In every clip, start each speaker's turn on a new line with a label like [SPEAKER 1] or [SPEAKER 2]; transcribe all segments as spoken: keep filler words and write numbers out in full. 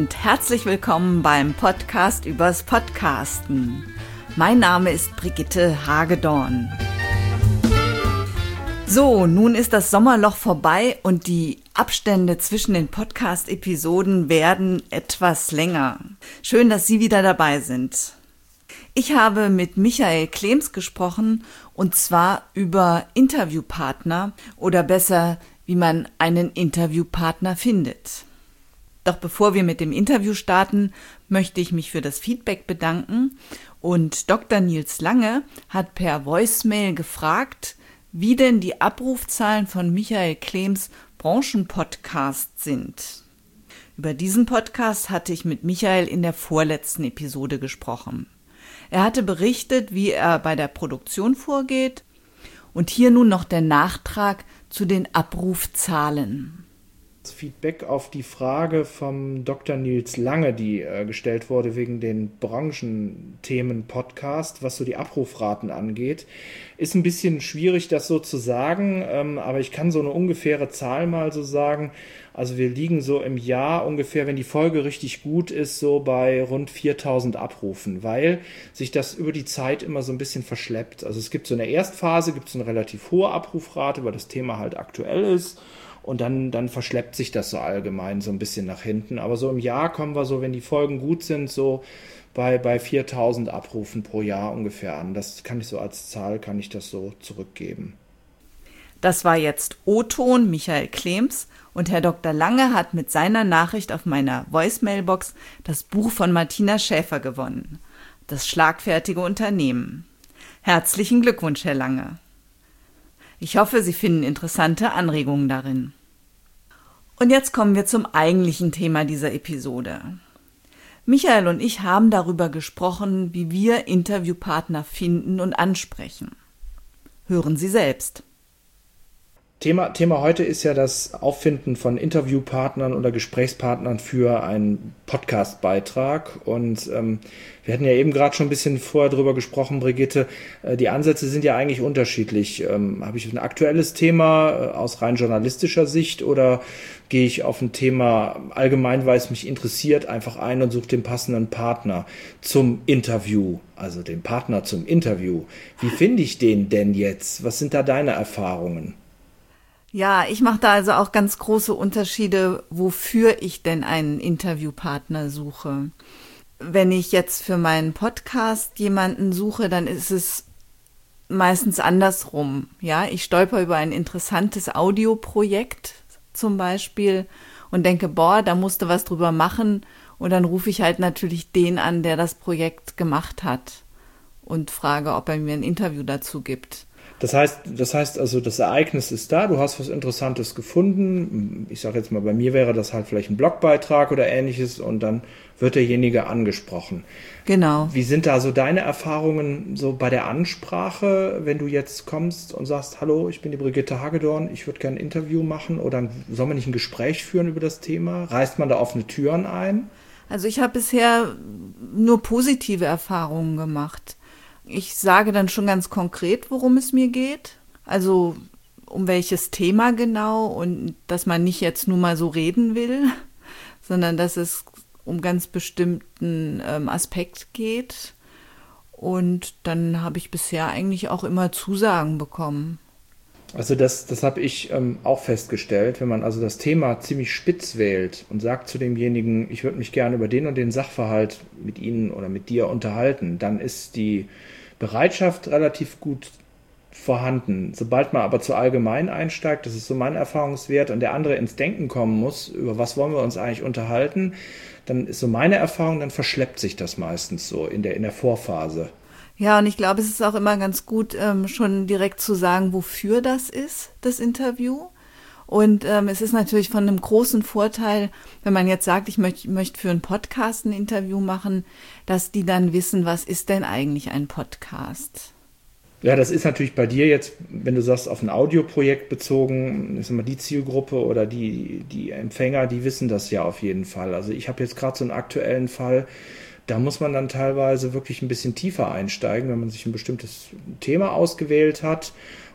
[SPEAKER 1] und herzlich willkommen beim Podcast übers Podcasten. Mein Name ist Brigitte Hagedorn. So, nun ist das Sommerloch vorbei und die Abstände zwischen den Podcast-Episoden werden etwas länger. Schön, dass Sie wieder dabei sind. Ich habe mit Michael Klems gesprochen und zwar über Interviewpartner oder besser, wie man einen Interviewpartner findet. Doch bevor wir mit dem Interview starten, möchte ich mich für das Feedback bedanken und Doktor Nils Lange hat per Voicemail gefragt, wie denn die Abrufzahlen von Michael Klems Branchenpodcast sind. Über diesen Podcast hatte ich mit Michael in der vorletzten Episode gesprochen. Er hatte berichtet, wie er bei der Produktion vorgeht und hier nun noch der Nachtrag zu den Abrufzahlen.
[SPEAKER 2] Feedback auf die Frage vom Doktor Nils Lange, die äh, gestellt wurde wegen den Branchenthemen-Podcast, was so die Abrufraten angeht. Ist ein bisschen schwierig, das so zu sagen, ähm, aber ich kann so eine ungefähre Zahl mal so sagen. Also wir liegen so im Jahr ungefähr, wenn die Folge richtig gut ist, so bei rund viertausend Abrufen, weil sich das über die Zeit immer so ein bisschen verschleppt. Also es gibt so in der Erstphase, gibt es eine relativ hohe Abrufrate, weil das Thema halt aktuell ist. Und dann, dann verschleppt sich das so allgemein so ein bisschen nach hinten. Aber so im Jahr kommen wir so, wenn die Folgen gut sind, so bei, bei viertausend Abrufen pro Jahr ungefähr an. Das kann ich so als Zahl, kann ich das so zurückgeben.
[SPEAKER 1] Das war jetzt O-Ton Michael Klems und Herr Doktor Lange hat mit seiner Nachricht auf meiner Voicemailbox das Buch von Martina Schäfer gewonnen. Das schlagfertige Unternehmen. Herzlichen Glückwunsch, Herr Lange. Ich hoffe, Sie finden interessante Anregungen darin. Und jetzt kommen wir zum eigentlichen Thema dieser Episode. Michael und ich haben darüber gesprochen, wie wir Interviewpartner finden und ansprechen. Hören Sie selbst.
[SPEAKER 2] Thema, Thema heute ist ja das Auffinden von Interviewpartnern oder Gesprächspartnern für einen Podcastbeitrag. Und ähm, wir hatten ja eben gerade schon ein bisschen vorher drüber gesprochen, Brigitte. Äh, die Ansätze sind ja eigentlich unterschiedlich. Ähm, habe ich ein aktuelles Thema äh, aus rein journalistischer Sicht oder gehe ich auf ein Thema allgemein, weil es mich interessiert, einfach ein und suche den passenden Partner zum Interview, also den Partner zum Interview. Wie finde ich den denn jetzt? Was sind da deine Erfahrungen?
[SPEAKER 1] Ja, ich mache da also auch ganz große Unterschiede, wofür ich denn einen Interviewpartner suche. Wenn ich jetzt für meinen Podcast jemanden suche, dann ist es meistens andersrum. Ja, ich stolper über ein interessantes Audioprojekt zum Beispiel und denke, boah, da musst du was drüber machen. Und dann rufe ich halt natürlich den an, der das Projekt gemacht hat und frage, ob er mir ein Interview dazu gibt.
[SPEAKER 2] Das heißt, das heißt also, das Ereignis ist da, du hast was Interessantes gefunden. Ich sage jetzt mal, bei mir wäre das halt vielleicht ein Blogbeitrag oder ähnliches und dann wird derjenige angesprochen.
[SPEAKER 1] Genau.
[SPEAKER 2] Wie sind da so deine Erfahrungen so bei der Ansprache, wenn du jetzt kommst und sagst, hallo, ich bin die Brigitte Hagedorn, ich würde gerne ein Interview machen oder soll man nicht ein Gespräch führen über das Thema? Reißt man da offene Türen ein?
[SPEAKER 1] Also ich habe bisher nur positive Erfahrungen gemacht. Ich sage dann schon ganz konkret, worum es mir geht, also um welches Thema genau und dass man nicht jetzt nur mal so reden will, sondern dass es um ganz bestimmten ähm, Aspekt geht und dann habe ich bisher eigentlich auch immer Zusagen bekommen.
[SPEAKER 2] Also das, das habe ich ähm, auch festgestellt, wenn man also das Thema ziemlich spitz wählt und sagt zu demjenigen, ich würde mich gerne über den und den Sachverhalt mit Ihnen oder mit dir unterhalten, dann ist die Bereitschaft relativ gut vorhanden. Sobald man aber zu allgemein einsteigt, das ist so mein Erfahrungswert, und der andere ins Denken kommen muss, über was wollen wir uns eigentlich unterhalten, dann ist so meine Erfahrung, dann verschleppt sich das meistens so in der, in der Vorphase.
[SPEAKER 1] Ja, und ich glaube, es ist auch immer ganz gut, ähm, schon direkt zu sagen, wofür das ist, das Interview. Und ähm, es ist natürlich von einem großen Vorteil, wenn man jetzt sagt, ich möchte möchte für einen Podcast ein Interview machen, dass die dann wissen, was ist denn eigentlich ein Podcast?
[SPEAKER 2] Ja, das ist natürlich bei dir jetzt, wenn du sagst, auf ein Audioprojekt bezogen, ist immer die Zielgruppe oder die, die Empfänger, die wissen das ja auf jeden Fall. Also ich habe jetzt gerade so einen aktuellen Fall, da muss man dann teilweise wirklich ein bisschen tiefer einsteigen, wenn man sich ein bestimmtes Thema ausgewählt hat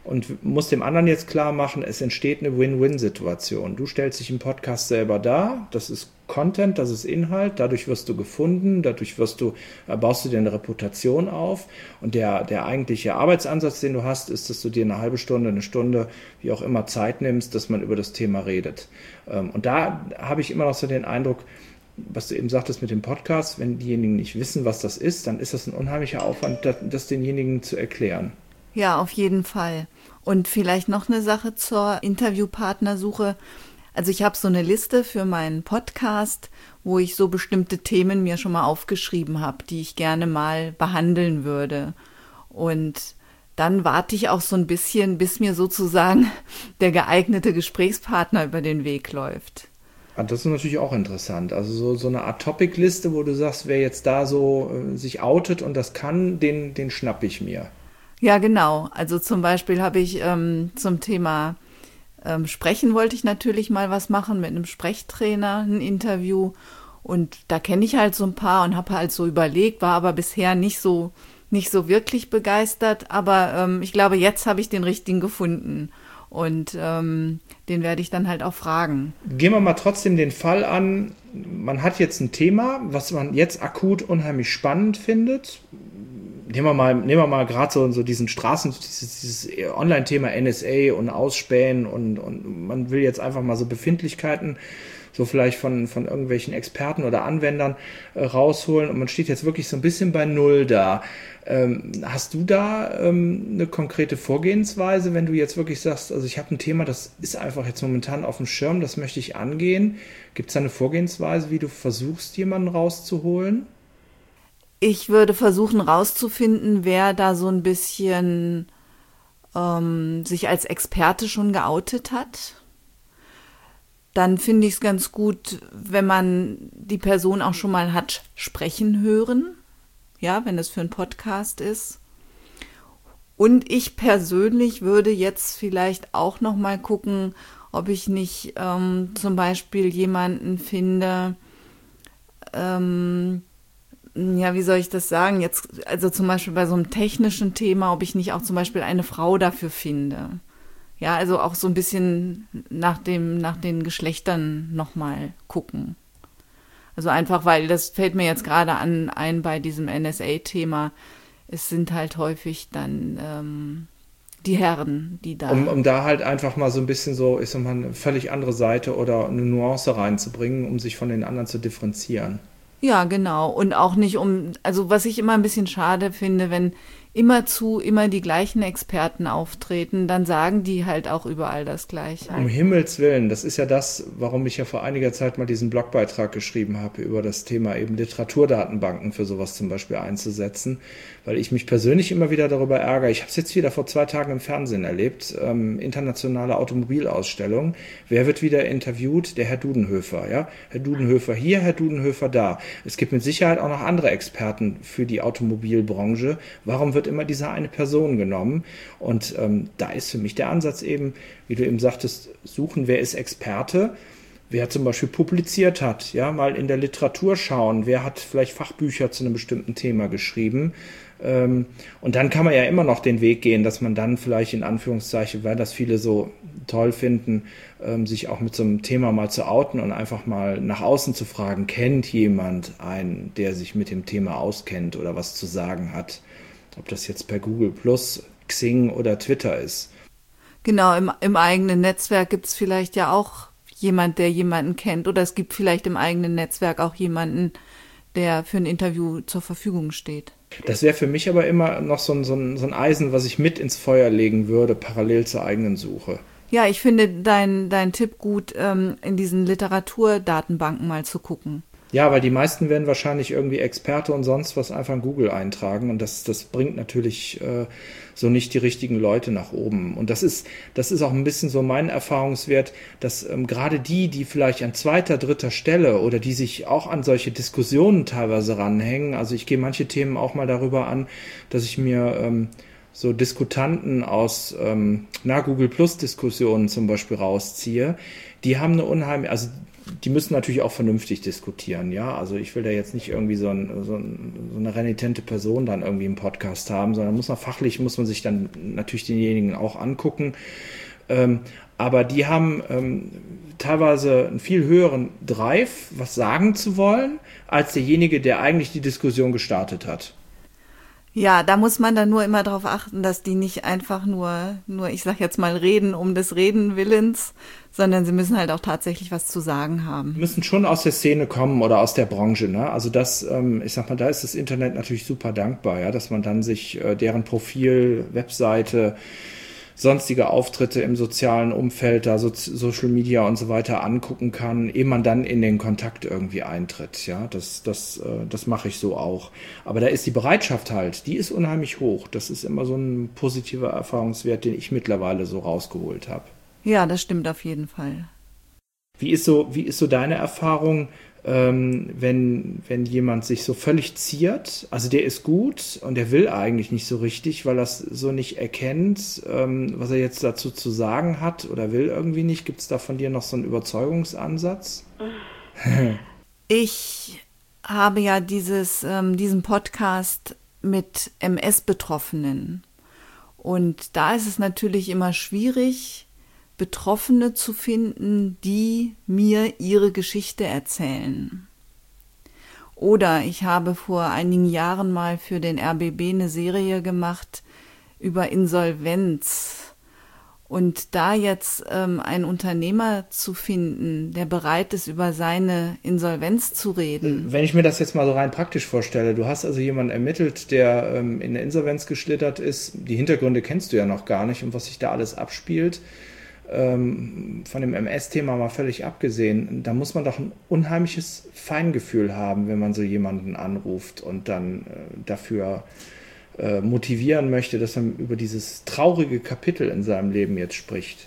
[SPEAKER 2] und musst dem anderen jetzt klar machen, es entsteht eine Win-Win-Situation. Du stellst dich im Podcast selber dar, das ist Content, das ist Inhalt, dadurch wirst du gefunden, dadurch wirst du, baust du dir eine Reputation auf und der, der eigentliche Arbeitsansatz, den du hast, ist, dass du dir eine halbe Stunde, eine Stunde, wie auch immer Zeit nimmst, dass man über das Thema redet. Und da habe ich immer noch so den Eindruck, was du eben sagtest mit dem Podcast, wenn diejenigen nicht wissen, was das ist, dann ist das ein unheimlicher Aufwand, das, das denjenigen zu erklären.
[SPEAKER 1] Ja, auf jeden Fall. Und vielleicht noch eine Sache zur Interviewpartnersuche. Also ich habe so eine Liste für meinen Podcast, wo ich so bestimmte Themen mir schon mal aufgeschrieben habe, die ich gerne mal behandeln würde. Und dann warte ich auch so ein bisschen, bis mir sozusagen der geeignete Gesprächspartner über den Weg läuft.
[SPEAKER 2] Das ist natürlich auch interessant. Also so, so eine Art Topic-Liste, wo du sagst, wer jetzt da so äh, sich outet und das kann, den, den schnapp ich mir.
[SPEAKER 1] Ja, genau. Also zum Beispiel habe ich ähm, zum Thema Ähm, sprechen wollte ich natürlich mal was machen mit einem Sprechtrainer, ein Interview. Und da kenne ich halt so ein paar und habe halt so überlegt, war aber bisher nicht so, nicht so wirklich begeistert. Aber ähm, ich glaube, jetzt habe ich den richtigen gefunden. Und ähm, den werde ich dann halt auch fragen.
[SPEAKER 2] Gehen wir mal trotzdem den Fall an, man hat jetzt ein Thema, was man jetzt akut unheimlich spannend findet. Nehmen wir mal, nehmen wir mal gerade so, so diesen Straßen, dieses, dieses Online-Thema N S A und Ausspähen und, und man will jetzt einfach mal so Befindlichkeiten so vielleicht von, von irgendwelchen Experten oder Anwendern äh, rausholen und man steht jetzt wirklich so ein bisschen bei Null da. Ähm, hast du da ähm, eine konkrete Vorgehensweise, wenn du jetzt wirklich sagst, also ich habe ein Thema, das ist einfach jetzt momentan auf dem Schirm, das möchte ich angehen. Gibt es da eine Vorgehensweise, wie du versuchst, jemanden rauszuholen?
[SPEAKER 1] Ich würde versuchen rauszufinden, wer da so ein bisschen ähm, sich als Experte schon geoutet hat. Dann finde ich es ganz gut, wenn man die Person auch schon mal hat sprechen hören, ja, wenn es für einen Podcast ist. Und ich persönlich würde jetzt vielleicht auch noch mal gucken, ob ich nicht ähm, zum Beispiel jemanden finde, ähm, ja, wie soll ich das sagen? Jetzt, also zum Beispiel bei so einem technischen Thema, ob ich nicht auch zum Beispiel eine Frau dafür finde. Ja, also auch so ein bisschen nach dem, nach den Geschlechtern nochmal gucken. Also einfach, weil das fällt mir jetzt gerade an, ein bei diesem N S A-Thema. Es sind halt häufig dann ähm, die Herren, die da...
[SPEAKER 2] Um, um da halt einfach mal so ein bisschen so, ich sag mal, eine völlig andere Seite oder eine Nuance reinzubringen, um sich von den anderen zu differenzieren.
[SPEAKER 1] Ja, genau. Und auch nicht um, also was ich immer ein bisschen schade finde, wenn immerzu immer die gleichen Experten auftreten, dann sagen die halt auch überall das Gleiche.
[SPEAKER 2] Um Himmels Willen, das ist ja das, warum ich ja vor einiger Zeit mal diesen Blogbeitrag geschrieben habe, über das Thema eben Literaturdatenbanken für sowas zum Beispiel einzusetzen, weil ich mich persönlich immer wieder darüber ärgere. Ich habe es jetzt wieder vor zwei Tagen im Fernsehen erlebt, ähm, internationale Automobilausstellung. Wer wird wieder interviewt? Der Herr Dudenhöfer, ja? Herr Dudenhöfer hier, Herr Dudenhöfer da. Es gibt mit Sicherheit auch noch andere Experten für die Automobilbranche. Warum wird immer diese eine Person genommen? Und ähm, da ist für mich der Ansatz eben, wie du eben sagtest, suchen, wer ist Experte, wer zum Beispiel publiziert hat, ja, mal in der Literatur schauen, wer hat vielleicht Fachbücher zu einem bestimmten Thema geschrieben. Ähm, und dann kann man ja immer noch den Weg gehen, dass man dann vielleicht in Anführungszeichen, weil das viele so toll finden, ähm, sich auch mit so einem Thema mal zu outen und einfach mal nach außen zu fragen, kennt jemand einen, der sich mit dem Thema auskennt oder was zu sagen hat? Ob das jetzt per Google Plus, Xing oder Twitter ist.
[SPEAKER 1] Genau, im, im eigenen Netzwerk gibt es vielleicht ja auch jemand, der jemanden kennt. Oder es gibt vielleicht im eigenen Netzwerk auch jemanden, der für ein Interview zur Verfügung steht.
[SPEAKER 2] Das wäre für mich aber immer noch so ein, so, ein, so ein Eisen, was ich mit ins Feuer legen würde, parallel zur eigenen Suche.
[SPEAKER 1] Ja, ich finde dein, dein Tipp gut, ähm, in diesen Literaturdatenbanken mal zu gucken.
[SPEAKER 2] Ja, weil die meisten werden wahrscheinlich irgendwie Experte und sonst was einfach in Google eintragen und das, das bringt natürlich äh, so nicht die richtigen Leute nach oben. Und das ist, das ist auch ein bisschen so mein Erfahrungswert, dass ähm, gerade die, die vielleicht an zweiter, dritter Stelle oder die sich auch an solche Diskussionen teilweise ranhängen, also ich gehe manche Themen auch mal darüber an, dass ich mir ähm, so Diskutanten aus ähm, na, Google Plus Diskussionen zum Beispiel rausziehe, die haben eine unheimliche, also die müssen natürlich auch vernünftig diskutieren, ja. Also ich will da jetzt nicht irgendwie so, ein, so, ein, so eine renitente Person dann irgendwie im Podcast haben, sondern muss man fachlich, muss man sich dann natürlich denjenigen auch angucken. Ähm, aber die haben ähm, teilweise einen viel höheren Drive, was sagen zu wollen, als derjenige, der eigentlich die Diskussion gestartet hat.
[SPEAKER 1] Ja, da muss man dann nur immer darauf achten, dass die nicht einfach nur, nur, ich sag jetzt mal, reden um des Reden Willens, sondern sie müssen halt auch tatsächlich was zu sagen haben.
[SPEAKER 2] Müssen schon aus der Szene kommen oder aus der Branche, ne? Also das, ähm, ich sag mal, da ist das Internet natürlich super dankbar, ja, dass man dann sich äh, deren Profil, Webseite, sonstige Auftritte im sozialen Umfeld, da so Social Media und so weiter angucken kann, ehe man dann in den Kontakt irgendwie eintritt. Ja, das, das, äh, das mache ich so auch. Aber da ist die Bereitschaft halt, die ist unheimlich hoch. Das ist immer so ein positiver Erfahrungswert, den ich mittlerweile so rausgeholt habe.
[SPEAKER 1] Ja, das stimmt auf jeden Fall.
[SPEAKER 2] Wie ist so, wie ist so deine Erfahrung, ähm, wenn, wenn jemand sich so völlig ziert? Also der ist gut und der will eigentlich nicht so richtig, weil er es so nicht erkennt, ähm, was er jetzt dazu zu sagen hat oder will irgendwie nicht. Gibt es da von dir noch so einen Überzeugungsansatz?
[SPEAKER 1] Ich habe ja dieses, ähm, diesen Podcast mit M S-Betroffenen. Und da ist es natürlich immer schwierig, Betroffene zu finden, die mir ihre Geschichte erzählen. Oder ich habe vor einigen Jahren mal für den R B B eine Serie gemacht über Insolvenz. Und da jetzt ähm, einen Unternehmer zu finden, der bereit ist, über seine Insolvenz zu reden.
[SPEAKER 2] Wenn ich mir das jetzt mal so rein praktisch vorstelle, du hast also jemanden ermittelt, der ähm, in der Insolvenz geschlittert ist. Die Hintergründe kennst du ja noch gar nicht und was sich da alles abspielt. Von dem M S-Thema mal völlig abgesehen, da muss man doch ein unheimliches Feingefühl haben, wenn man so jemanden anruft und dann äh, dafür äh, motivieren möchte, dass man über dieses traurige Kapitel in seinem Leben jetzt spricht.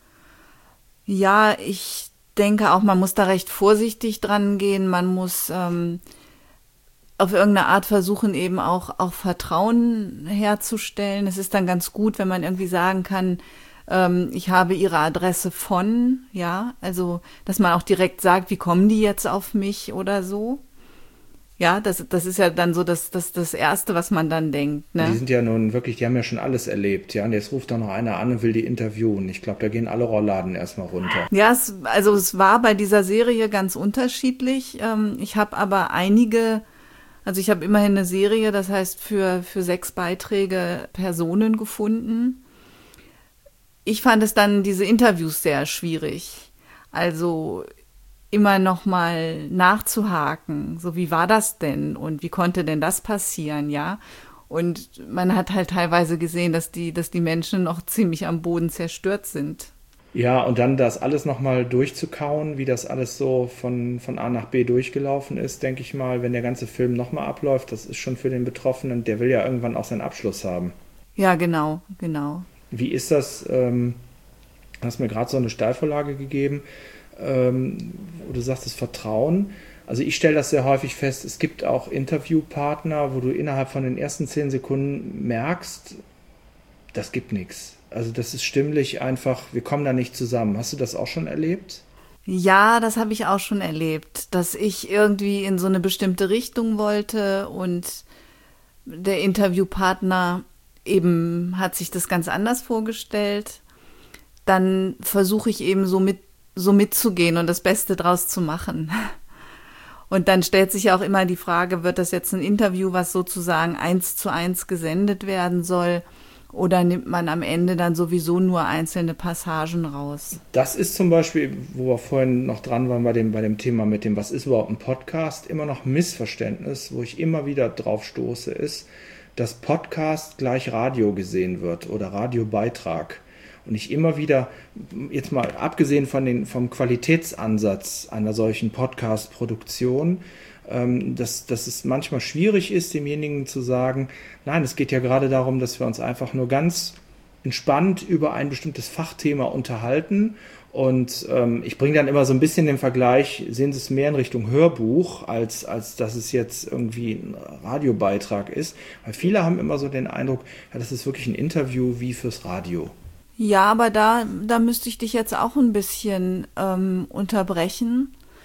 [SPEAKER 1] Ja, ich denke auch, man muss da recht vorsichtig dran gehen. Man muss ähm, auf irgendeine Art versuchen, eben auch, auch Vertrauen herzustellen. Es ist dann ganz gut, wenn man irgendwie sagen kann, ich habe ihre Adresse von, ja, also, dass man auch direkt sagt, wie kommen die jetzt auf mich oder so. Ja, das, das ist ja dann so das, das, das Erste, was man dann denkt, ne?
[SPEAKER 2] Die sind ja nun wirklich, die haben ja schon alles erlebt, ja, und jetzt ruft doch noch einer an und will die interviewen. Ich glaube, da gehen alle Rollladen erstmal runter.
[SPEAKER 1] Ja, es, also es war bei dieser Serie ganz unterschiedlich. Ich habe aber einige, also ich habe immerhin eine Serie, das heißt für, für sechs Beiträge Personen gefunden. Ich fand es dann, diese Interviews, sehr schwierig. Also immer noch mal nachzuhaken, so wie war das denn und wie konnte denn das passieren, ja? Und man hat halt teilweise gesehen, dass die, dass die Menschen noch ziemlich am Boden zerstört sind.
[SPEAKER 2] Ja, und dann das alles noch mal durchzukauen, wie das alles so von, von A nach B durchgelaufen ist, denke ich mal, wenn der ganze Film noch mal abläuft, das ist schon für den Betroffenen, der will ja irgendwann auch seinen Abschluss haben.
[SPEAKER 1] Ja, genau, genau.
[SPEAKER 2] Wie ist das, ähm, du hast mir gerade so eine Steilvorlage gegeben, ähm, wo du sagst, das Vertrauen. Also ich stelle das sehr häufig fest, es gibt auch Interviewpartner, wo du innerhalb von den ersten zehn Sekunden merkst, das gibt nichts. Also das ist stimmlich einfach, wir kommen da nicht zusammen. Hast du das auch schon erlebt?
[SPEAKER 1] Ja, das habe ich auch schon erlebt, dass ich irgendwie in so eine bestimmte Richtung wollte und der Interviewpartner eben hat sich das ganz anders vorgestellt. Dann versuche ich eben so mit so mitzugehen und das Beste draus zu machen. Und dann stellt sich ja auch immer die Frage, wird das jetzt ein Interview, was sozusagen eins zu eins gesendet werden soll, oder nimmt man am Ende dann sowieso nur einzelne Passagen raus?
[SPEAKER 2] Das ist zum Beispiel, wo wir vorhin noch dran waren bei dem, bei dem Thema mit dem, was ist überhaupt ein Podcast, immer noch Missverständnis, wo ich immer wieder drauf stoße, ist, dass Podcast gleich Radio gesehen wird oder Radiobeitrag. Und ich immer wieder, jetzt mal abgesehen von den, vom Qualitätsansatz einer solchen Podcast-Produktion, ähm, dass, dass es manchmal schwierig ist, demjenigen zu sagen, nein, es geht ja gerade darum, dass wir uns einfach nur ganz entspannt über ein bestimmtes Fachthema unterhalten. Und ähm, ich bringe dann immer so ein bisschen den Vergleich, sehen Sie es mehr in Richtung Hörbuch, als, als dass es jetzt irgendwie ein Radiobeitrag ist. Weil viele haben immer so den Eindruck, ja, das ist wirklich ein Interview wie fürs Radio.
[SPEAKER 1] Ja, aber da, da müsste ich dich jetzt auch ein bisschen ähm, unterbrechen,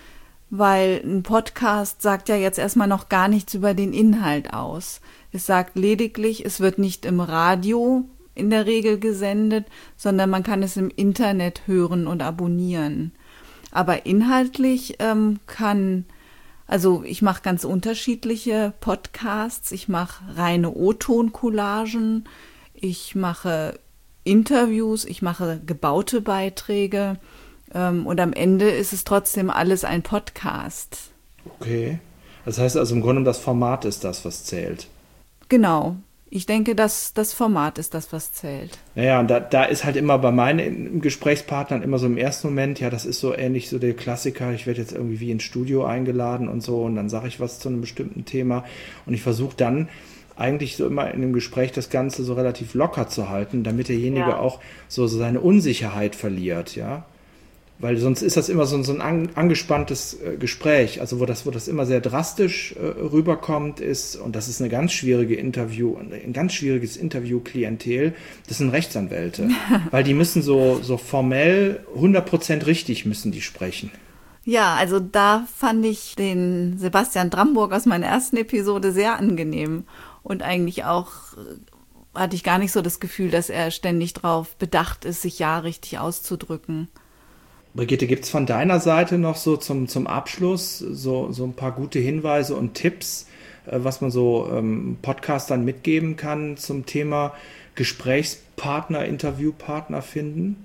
[SPEAKER 1] weil ein Podcast sagt ja jetzt erstmal noch gar nichts über den Inhalt aus. Es sagt lediglich, es wird nicht im Radio in der Regel gesendet, sondern man kann es im Internet hören und abonnieren. Aber inhaltlich ähm, kann, also ich mache ganz unterschiedliche Podcasts. Ich mache reine O-Ton-Collagen, ich mache Interviews, ich mache gebaute Beiträge ähm, und am Ende ist es trotzdem alles ein Podcast.
[SPEAKER 2] Okay, das heißt also im Grunde das Format ist das, was zählt.
[SPEAKER 1] Genau. Ich denke, dass das Format ist das, was zählt.
[SPEAKER 2] Naja, und da, da ist halt immer bei meinen Gesprächspartnern immer so im ersten Moment, ja, das ist so ähnlich so der Klassiker, ich werde jetzt irgendwie wie ins Studio eingeladen und so und dann sage ich was zu einem bestimmten Thema und ich versuche dann eigentlich so immer in dem Gespräch das Ganze so relativ locker zu halten, damit derjenige ja. auch so seine Unsicherheit verliert, ja. Weil sonst ist das immer so, so ein an, angespanntes äh, Gespräch, also wo das, wo das immer sehr drastisch äh, rüberkommt ist, und das ist eine ganz schwierige Interview, ein ganz schwieriges Interview-Klientel, das sind Rechtsanwälte, weil die müssen so, so formell hundert Prozent richtig müssen die sprechen.
[SPEAKER 1] Ja, also da fand ich den Sebastian Dramburg aus meiner ersten Episode sehr angenehm und eigentlich auch äh, hatte ich gar nicht so das Gefühl, dass er ständig drauf bedacht ist, sich ja richtig auszudrücken.
[SPEAKER 2] Brigitte, gibt es von deiner Seite noch so zum, zum Abschluss so, so ein paar gute Hinweise und Tipps, äh, was man so ähm, Podcastern mitgeben kann zum Thema Gesprächspartner, Interviewpartner finden?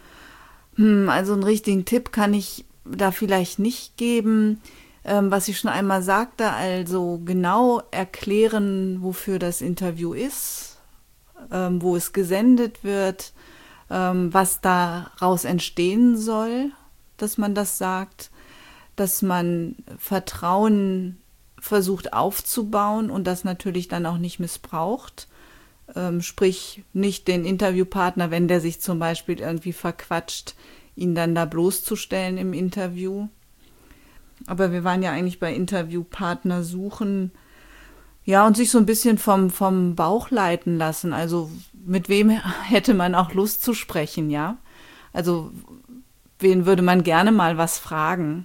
[SPEAKER 1] Hm, also einen richtigen Tipp kann ich da vielleicht nicht geben. Ähm, was ich schon einmal sagte, also genau erklären, wofür das Interview ist, ähm, wo es gesendet wird, was daraus entstehen soll, dass man das sagt, dass man Vertrauen versucht aufzubauen und das natürlich dann auch nicht missbraucht. Ähm, sprich, nicht den Interviewpartner, wenn der sich zum Beispiel irgendwie verquatscht, ihn dann da bloßzustellen im Interview. Aber wir waren ja eigentlich bei Interviewpartner suchen, ja, und sich so ein bisschen vom, vom Bauch leiten lassen. Also mit wem hätte man auch Lust zu sprechen, ja? Also wen würde man gerne mal was fragen?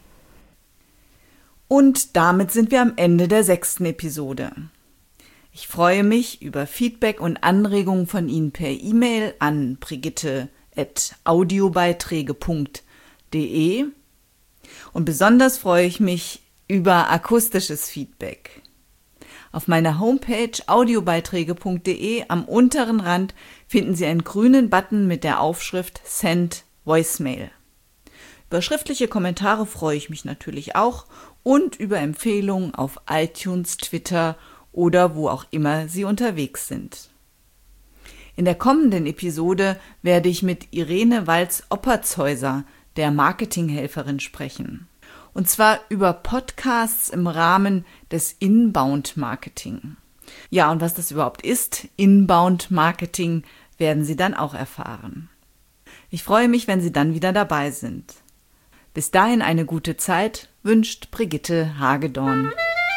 [SPEAKER 1] Und damit sind wir am Ende der sechsten Episode. Ich freue mich über Feedback und Anregungen von Ihnen per E-Mail an brigitte at audiobeiträge punkt de und besonders freue ich mich über akustisches Feedback. Auf meiner Homepage audiobeiträge punkt de am unteren Rand finden Sie einen grünen Button mit der Aufschrift Send Voicemail. Über schriftliche Kommentare freue ich mich natürlich auch und über Empfehlungen auf iTunes, Twitter oder wo auch immer Sie unterwegs sind. In der kommenden Episode werde ich mit Irene Walz-Oppertshäuser, der Marketinghelferin, sprechen. Und zwar über Podcasts im Rahmen des Inbound-Marketing. Ja, und was das überhaupt ist, Inbound-Marketing, werden Sie dann auch erfahren. Ich freue mich, wenn Sie dann wieder dabei sind. Bis dahin eine gute Zeit, wünscht Brigitte Hagedorn.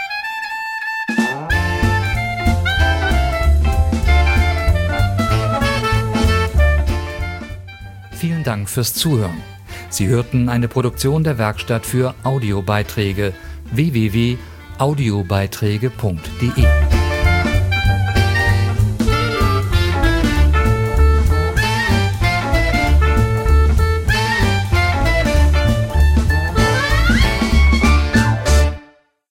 [SPEAKER 3] Vielen Dank fürs Zuhören. Sie hörten eine Produktion der Werkstatt für Audiobeiträge w w w punkt audiobeiträge punkt de.